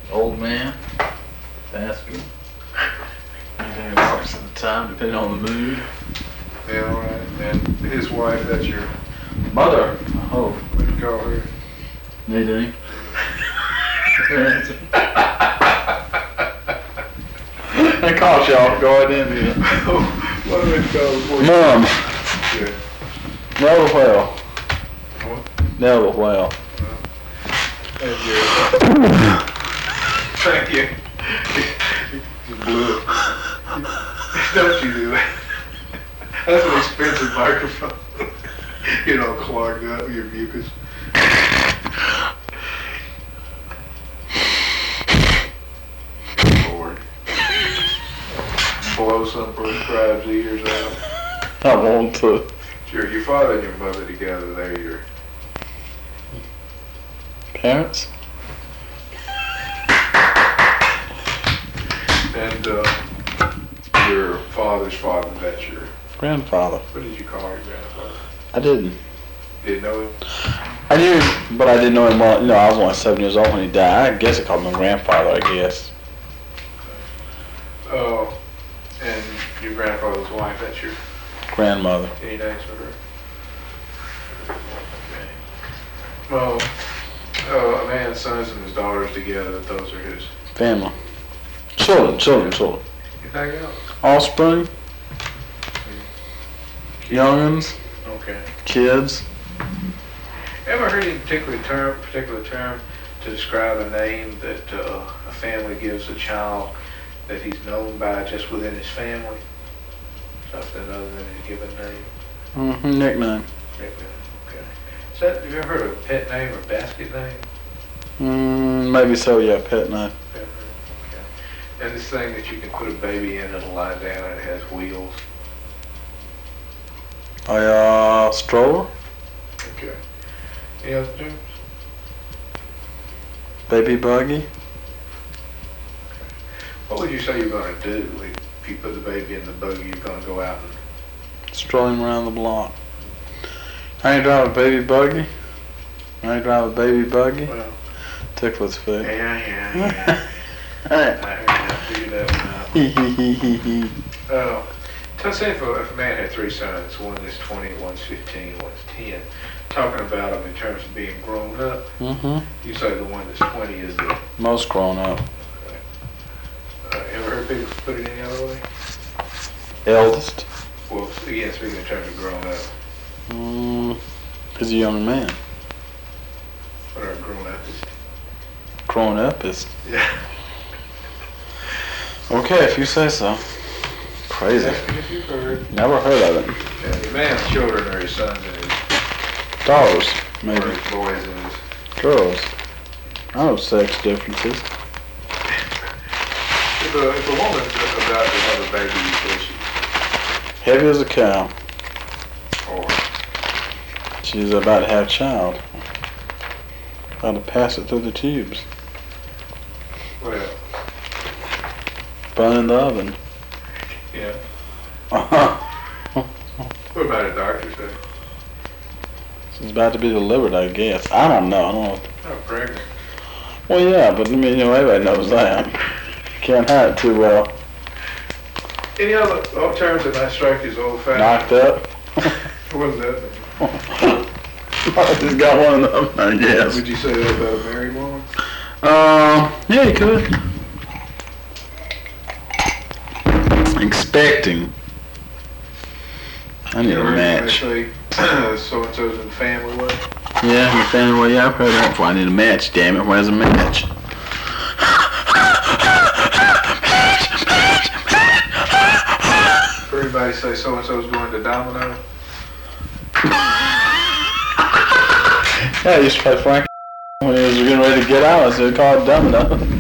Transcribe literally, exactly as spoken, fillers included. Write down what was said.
old man, bastard. Anything that works at the time, depending on the mood. Yeah, all right. And his wife, that's your Mother, oh, what do you call her? Nadine. I caught y'all going in here. What do we call her? Mom, Yeah. never well. What? Never well. Thank you. Thank you. You blew it. Don't you do that. That's an expensive microphone. You know, clogged up with your mucus. Lord. Blow some prescribed's ears out. I want to. Sure, your father and your mother together, they're your Parents? and uh, your father's father, that's your, Grandfather. what did you call your grandfather? I didn't. Didn't know him? I knew, but I didn't know him well. You know, I was only seven years old when he died. I guess I called him my grandfather, I guess. Oh, and your grandfather's wife, that's your, Grandmother. any names for her? Okay. Well, uh, a man's sons and his daughters together, those are his. Family. Children, children, children. Anything else? Offspring. Youngins. Okay. Kids. Ever heard any particular term, particular term to describe a name that uh, a family gives a child that he's known by just within his family? Something other than his given name? Mm-hmm. Nickname. Nickname, okay. Is that, have you ever heard of a pet name or basket name? Mm, maybe so, yeah, pet name. Pet name, okay. And this thing that you can put a baby in, it'll lie down and it has wheels. A uh, stroller. Okay. Any other terms? Baby buggy. What would you say you're going to do if you put the baby in the buggy? You're going to go out and Strolling around the block. I ain't drive a baby buggy. I ain't drive a baby buggy. well, Ticklet's feet. yeah, yeah, yeah. I heard that. Figured that one out. Hee hee hee hee hee. Oh, tell say if a, if a man had three sons, one is twenty, one's fifteen, one's ten, talking about them in terms of being grown up, Mm-hmm. you say the one that's twenty is the, Most grown up. uh, ever heard people put it any other way? Eldest. Well, again, speaking in terms of grown up, Mm, he's a young man. what are grown up is? Grown up is Yeah. okay if you say so. Crazy. Asking if you've heard. Never heard of it. Yeah, the man's children are his sons and his, Daughters, or maybe. his boys and his. Girls. I know sex differences. If a, if a woman's about to have a baby, you say she, Heavy as a cow. or She's about to have a child. About to pass it through the tubes. well, Burn in the oven. yeah. Uh-huh. What about a doctor say? She's about to be delivered, I guess. I don't know. I don't know. Oh, pregnant. Well, yeah, but I mean, you know, everybody knows that. Can't hide it too well. Any other uh, terms that might strike you as old-fashioned? Knocked up. What does that mean? I just got one of them, I guess. Would you say that about a married woman? Uh, yeah, you could. Expecting. I need a match. Say, so-and-so's in the family way. Yeah, the family way. Yeah, I've heard that before. I need a match, damn it. Where's a match? For everybody say so-and-so's going to Domino. Yeah, I used to play Frank when he was getting ready to get out. I said, call it Domino.